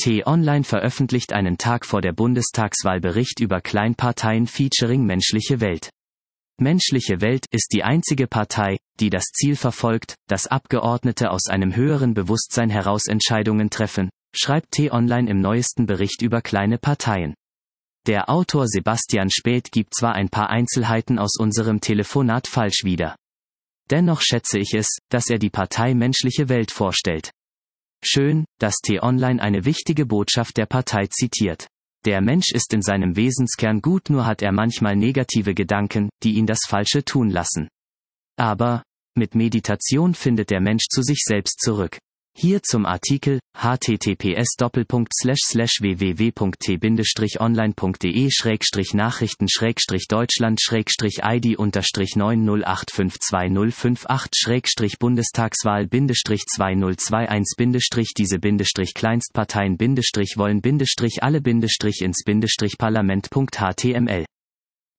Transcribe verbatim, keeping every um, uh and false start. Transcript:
T-Online veröffentlicht einen Tag vor der Bundestagswahl Bericht über Kleinparteien featuring Menschliche Welt. Menschliche Welt ist die einzige Partei, die das Ziel verfolgt, dass Abgeordnete aus einem höheren Bewusstsein heraus Entscheidungen treffen, schreibt T-Online im neuesten Bericht über kleine Parteien. Der Autor Sebastian Späth gibt zwar ein paar Einzelheiten aus unserem Telefonat falsch wieder. Dennoch schätze ich es, dass er die Partei Menschliche Welt vorstellt. Schön, dass T-Online eine wichtige Botschaft der Partei zitiert. Der Mensch ist in seinem Wesenskern gut, nur hat er manchmal negative Gedanken, die ihn das Falsche tun lassen. Aber, mit Meditation findet der Mensch zu sich selbst zurück. Hier zum Artikel h t t p s doppelpunkt slash slash w w w punkt t online punkt d e schrägstrich nachrichten schrägstrich deutschland schrägstrich i d unterstrich neun null acht fünf zwei null fünf acht schrägstrich bundestagswahl bindestrich zwei null zwei eins bindestrich diese bindestrich kleinstparteien bindestrich wollen bindestrich alle bindestrich ins bindestrich parlament punkt h t m l